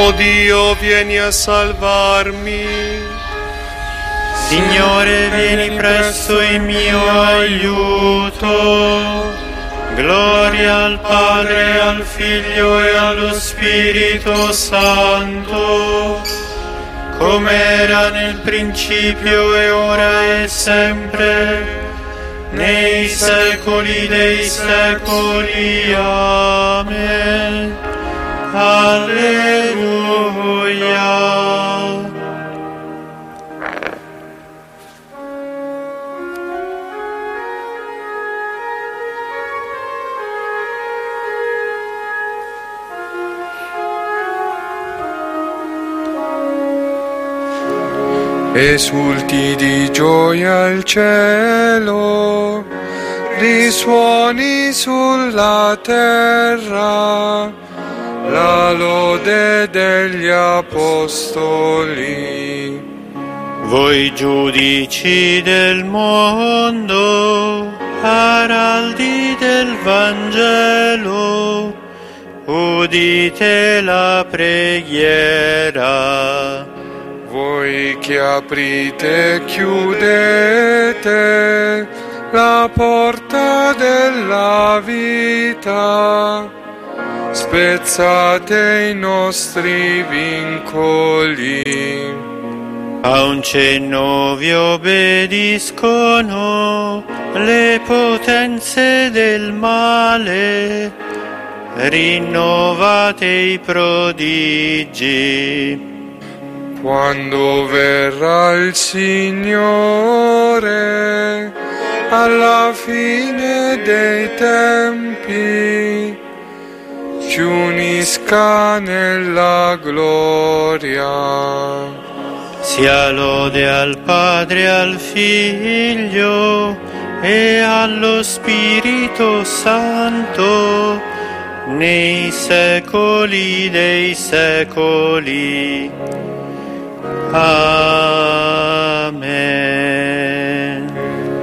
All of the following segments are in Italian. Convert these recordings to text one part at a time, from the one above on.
O Dio, vieni a salvarmi. Signore, vieni presto in mio aiuto. Gloria al Padre, al Figlio e allo Spirito Santo, come era nel principio e ora e sempre, nei secoli dei secoli. Amen. Alleluia. Esulti di gioia il cielo, risuoni sulla terra, la lode degli apostoli. Voi giudici del mondo, araldi del Vangelo, udite la preghiera. Voi che aprite e chiudete la porta della vita, spezzate i nostri vincoli. A un cenno vi obbediscono le potenze del male, rinnovate i prodigi. Quando verrà il Signore alla fine dei tempi, ci unisca nella gloria. Sia lode al Padre, al Figlio e allo Spirito Santo, nei secoli dei secoli. Amen.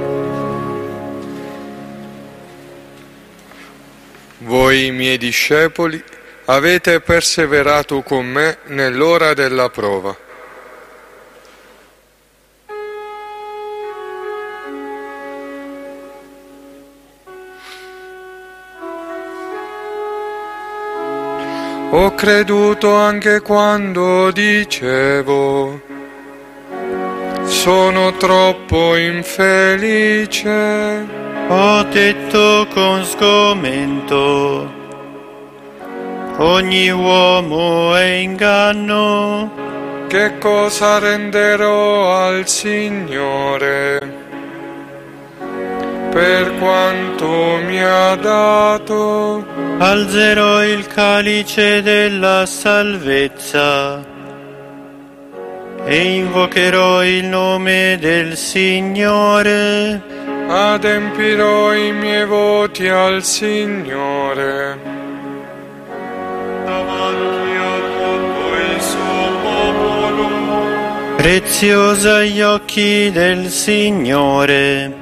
Voi, miei discepoli, avete perseverato con me nell'ora della prova. Ho creduto anche quando dicevo: sono troppo infelice. Ho detto con sgomento: ogni uomo è inganno. Che cosa renderò al Signore per quanto mi ha dato? Alzerò il calice della salvezza e invocherò il nome del Signore. Adempirò i miei voti al Signore davanti a tutto il suo popolo. Preziosa agli occhi del Signore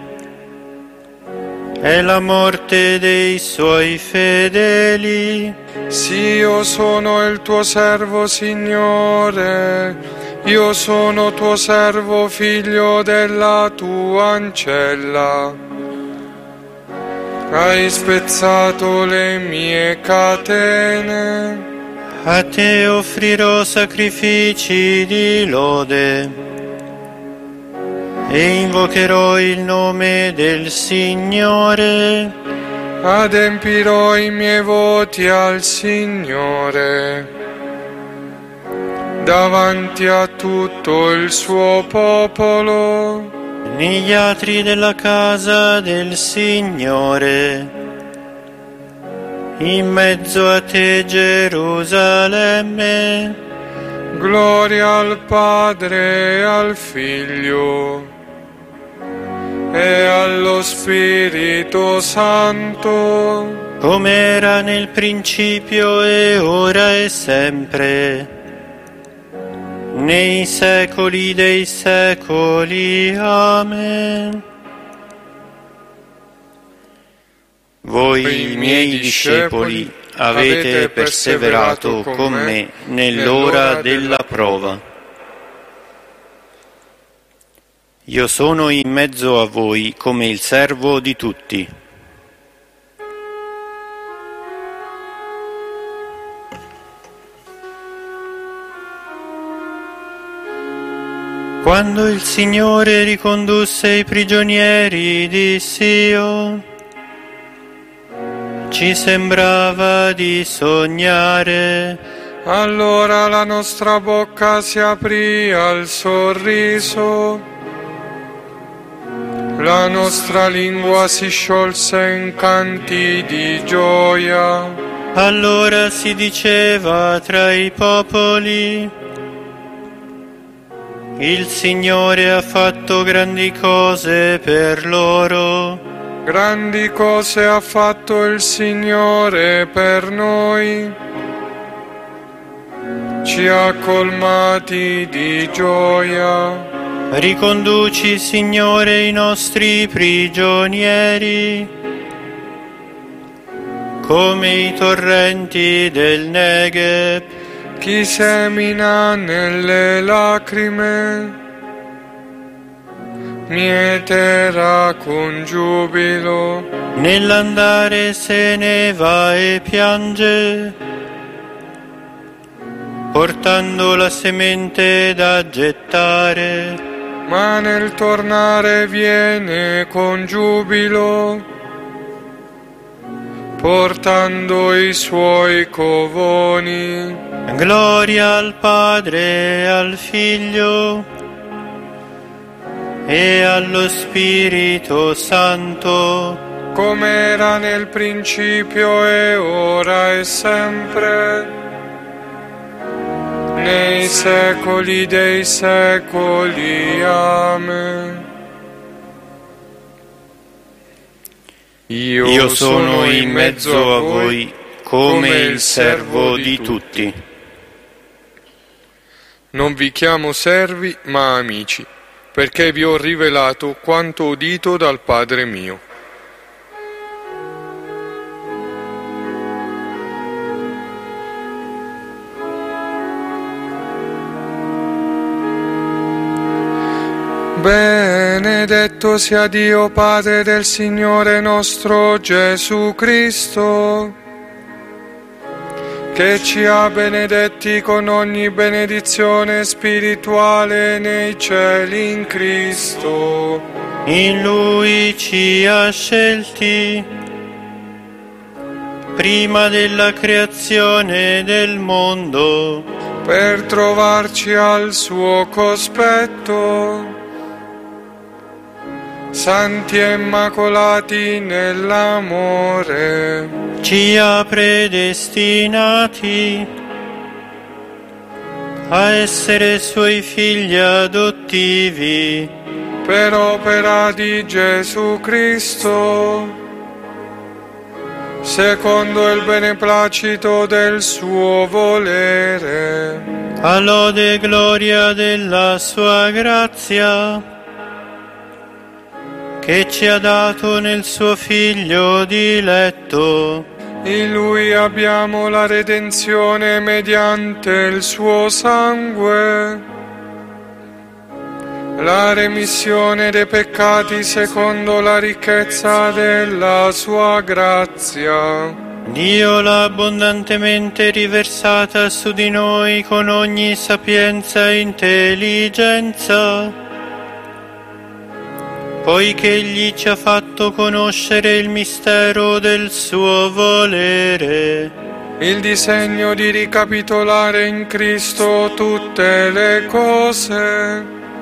è la morte dei suoi fedeli. Sì, io sono il tuo servo, Signore, io sono tuo servo, figlio della tua ancella. Hai spezzato le mie catene. A te offrirò sacrifici di lode e invocherò il nome del Signore. Adempirò i miei voti al Signore davanti a tutto il suo popolo. Negli atri della casa del Signore, in mezzo a te Gerusalemme. Gloria al Padre e al Figlio e allo Spirito Santo, come era nel principio e ora e sempre, nei secoli dei secoli. Amen. Voi, miei discepoli, avete perseverato con me nell'ora della prova. Io sono in mezzo a voi come il servo di tutti. Quando il Signore ricondusse i prigionieri di Sion, ci sembrava di sognare. Allora la nostra bocca si aprì al sorriso, la nostra lingua si sciolse in canti di gioia. Allora si diceva tra i popoli: il Signore ha fatto grandi cose per loro. Grandi cose ha fatto il Signore per noi, ci ha colmati di gioia. Riconduci, Signore, i nostri prigionieri, come i torrenti del Negev. Chi semina nelle lacrime, mieterà con giubilo. Nell'andare se ne va e piange, portando la semente da gettare. Ma nel tornare viene con giubilo, portando i suoi covoni. Gloria al Padre e al Figlio e allo Spirito Santo, come era nel principio e ora e sempre, nei secoli dei secoli. Amen. Io sono in mezzo a voi come il servo di tutti. Non vi chiamo servi, ma amici, perché vi ho rivelato quanto udito dal Padre mio. Benedetto sia Dio Padre del Signore nostro Gesù Cristo, che ci ha benedetti con ogni benedizione spirituale nei cieli in Cristo. In Lui ci ha scelti prima della creazione del mondo, per trovarci al suo cospetto, santi e immacolati nell'amore. ci ha predestinati a essere Suoi figli adottivi Per opera di Gesù Cristo, secondo il beneplacito del suo volere, a lode e gloria della Sua grazia, che ci ha dato nel Suo Figlio diletto. in Lui abbiamo la redenzione mediante il suo sangue, la remissione dei peccati secondo la ricchezza della sua grazia. Dio l'ha abbondantemente riversata su di noi con ogni sapienza e intelligenza, poiché Egli ci ha fatto conoscere il mistero del suo volere, Il disegno di ricapitolare in Cristo tutte le cose,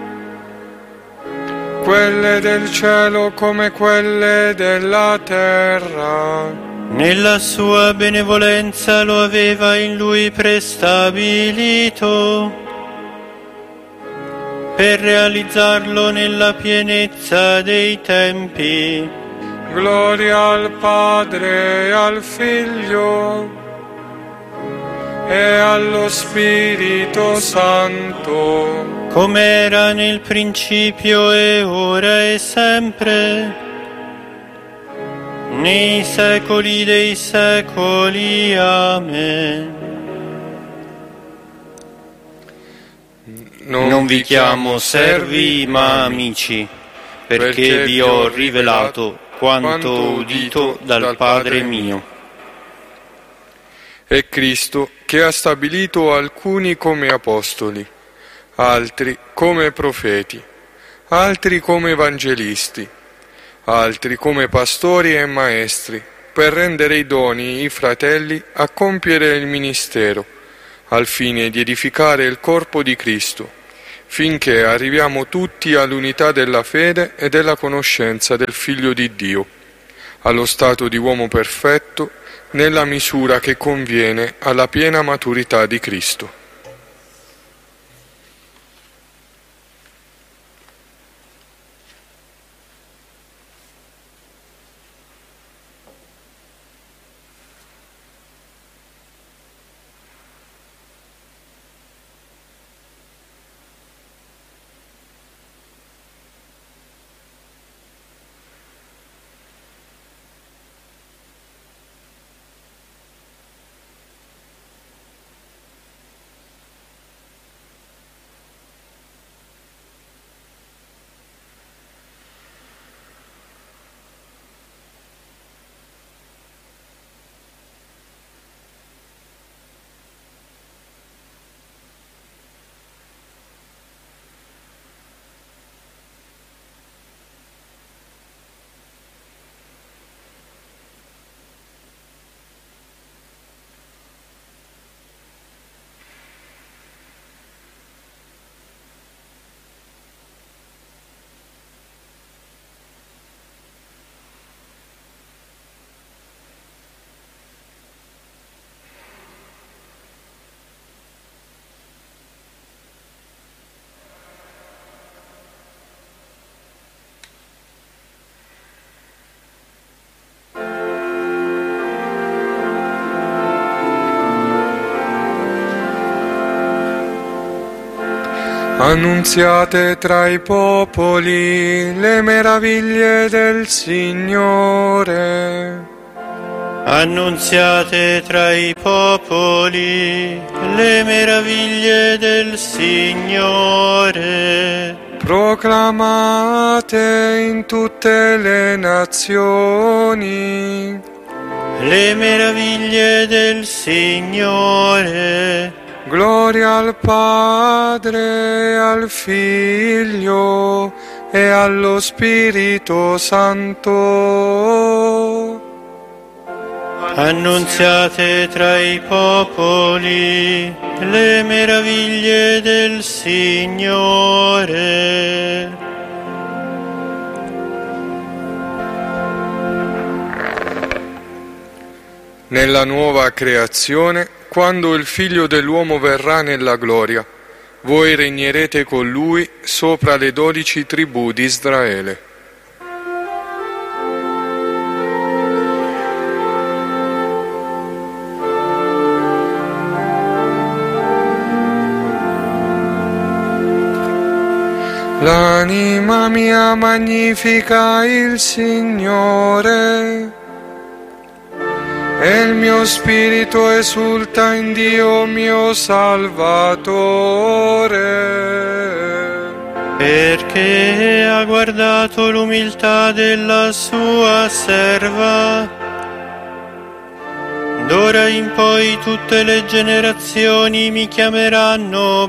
quelle del cielo come quelle della terra. Nella sua benevolenza lo aveva in Lui prestabilito, per realizzarlo nella pienezza dei tempi. Gloria al Padre e al Figlio e allo Spirito Santo, come era nel principio e ora e sempre, nei secoli dei secoli. Amen. Non vi chiamo servi ma amici, perché vi ho rivelato quanto ho udito dal Padre mio. È Cristo che ha stabilito alcuni come apostoli, altri come profeti, altri come evangelisti, altri come pastori e maestri, per rendere idonei i fratelli a compiere il ministero, al fine di edificare il corpo di Cristo, finché arriviamo tutti all'unità della fede e della conoscenza del Figlio di Dio, allo stato di uomo perfetto, nella misura che conviene alla piena maturità di Cristo. Annunziate tra i popoli le meraviglie del Signore. Annunziate tra i popoli le meraviglie del Signore. Proclamate in tutte le nazioni le meraviglie del Signore. Gloria al Padre, al Figlio e allo Spirito Santo. Annunziate tra i popoli le meraviglie del Signore. Nella nuova creazione, quando il Figlio dell'uomo verrà nella gloria, voi regnerete con Lui sopra le 12 tribù di Israele. L'anima mia magnifica il Signore, e il mio spirito esulta in Dio mio Salvatore, perché ha guardato l'umiltà della sua serva. D'ora in poi tutte le generazioni mi chiameranno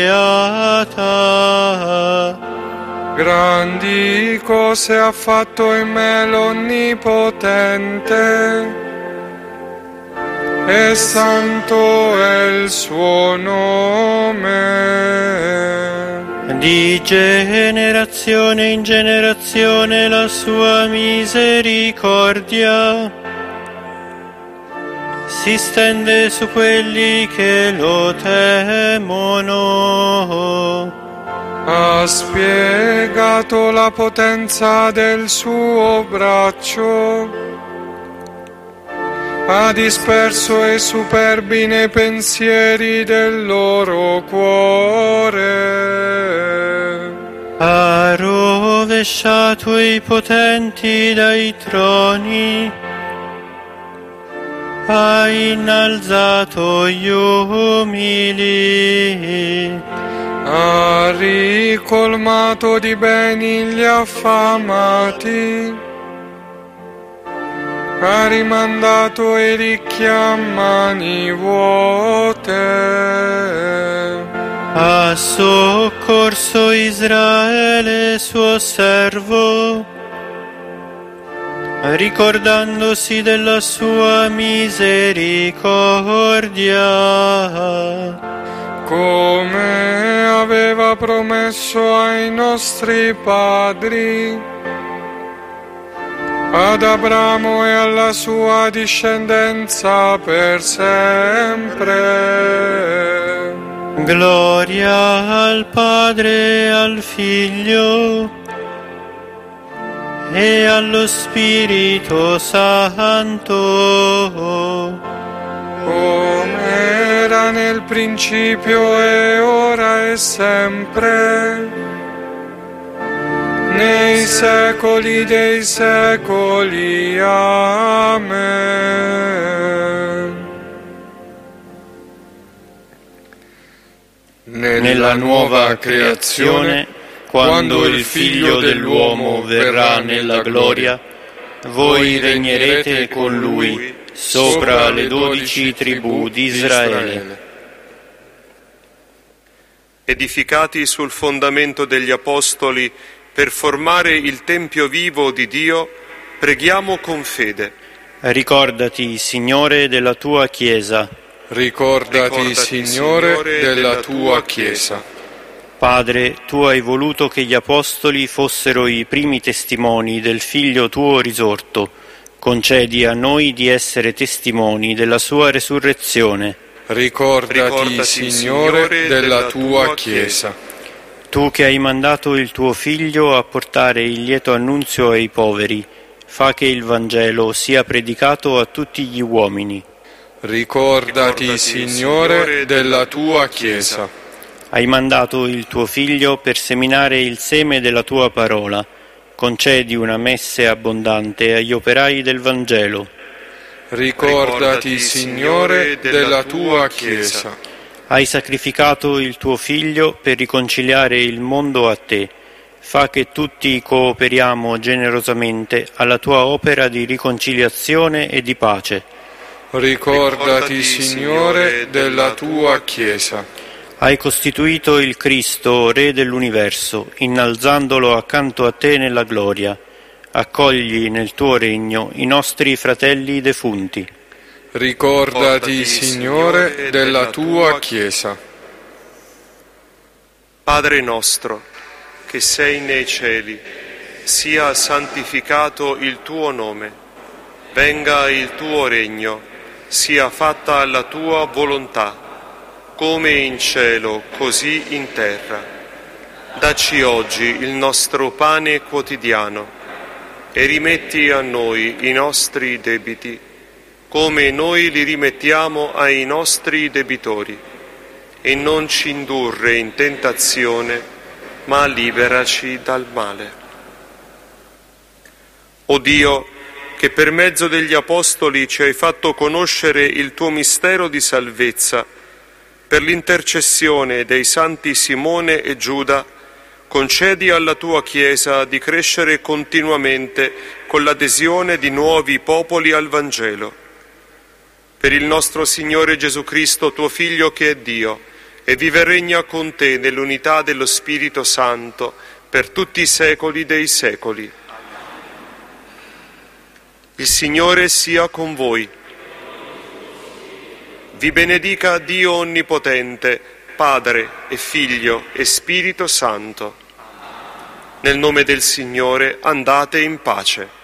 beata. Grandi cose ha fatto in me l'Onnipotente, e santo è il suo nome. Di generazione in generazione la sua misericordia si stende su quelli che lo temono. Ha spiegato la potenza del suo braccio, ha disperso i superbi nei pensieri del loro cuore. Ha rovesciato rovesciato i potenti dai troni, hai innalzato gli umili, ha ricolmato di beni gli affamati, ha rimandato i ricchi a mani vuote, ha soccorso Israele suo servo, ricordandosi della sua misericordia, come aveva promesso ai nostri padri, ad Abramo e alla sua discendenza per sempre. Gloria al Padre e al Figlio e allo Spirito Santo, come era nel principio e ora e sempre, nei secoli dei secoli. Amen. Nella nuova creazione, quando il Figlio dell'uomo verrà nella gloria, voi regnerete con Lui sopra le 12 tribù di Israele. Edificati sul fondamento degli Apostoli per formare il Tempio vivo di Dio, preghiamo con fede. Ricordati, Signore, della tua Chiesa. Ricordati, Signore, della tua Chiesa. Padre, tu hai voluto che gli Apostoli fossero i primi testimoni del Figlio tuo risorto. Concedi a noi di essere testimoni della sua resurrezione. Ricordati, Signore, della tua Chiesa. Tu che hai mandato il tuo Figlio a portare il lieto annunzio ai poveri, fa che il Vangelo sia predicato a tutti gli uomini. Ricordati, Signore, della tua Chiesa. Hai mandato il tuo Figlio per seminare il seme della tua parola. Concedi una messe abbondante agli operai del Vangelo. Ricordati, Signore, della tua Chiesa. Hai sacrificato il tuo Figlio per riconciliare il mondo a te. Fa che tutti cooperiamo generosamente alla tua opera di riconciliazione e di pace. Ricordati, Signore, della tua Chiesa. Hai costituito il Cristo, Re dell'universo, innalzandolo accanto a te nella gloria. Accogli nel tuo regno i nostri fratelli defunti. Ricordati, Signore, della tua Chiesa. Padre nostro, che sei nei cieli, sia santificato il tuo nome. Venga il tuo regno. Sia fatta la tua volontà, come in cielo, così in terra. Dacci oggi il nostro pane quotidiano e rimetti a noi i nostri debiti, come noi li rimettiamo ai nostri debitori. E non ci indurre in tentazione, ma liberaci dal male. O Dio, che per mezzo degli Apostoli ci hai fatto conoscere il tuo mistero di salvezza, per l'intercessione dei santi Simone e Giuda, concedi alla tua Chiesa di crescere continuamente con l'adesione di nuovi popoli al Vangelo. Per il nostro Signore Gesù Cristo, tuo Figlio che è Dio, e vive e regna con te nell'unità dello Spirito Santo, per tutti i secoli dei secoli. Il Signore sia con voi. Vi benedica Dio Onnipotente, Padre e Figlio e Spirito Santo. Nel nome del Signore andate in pace.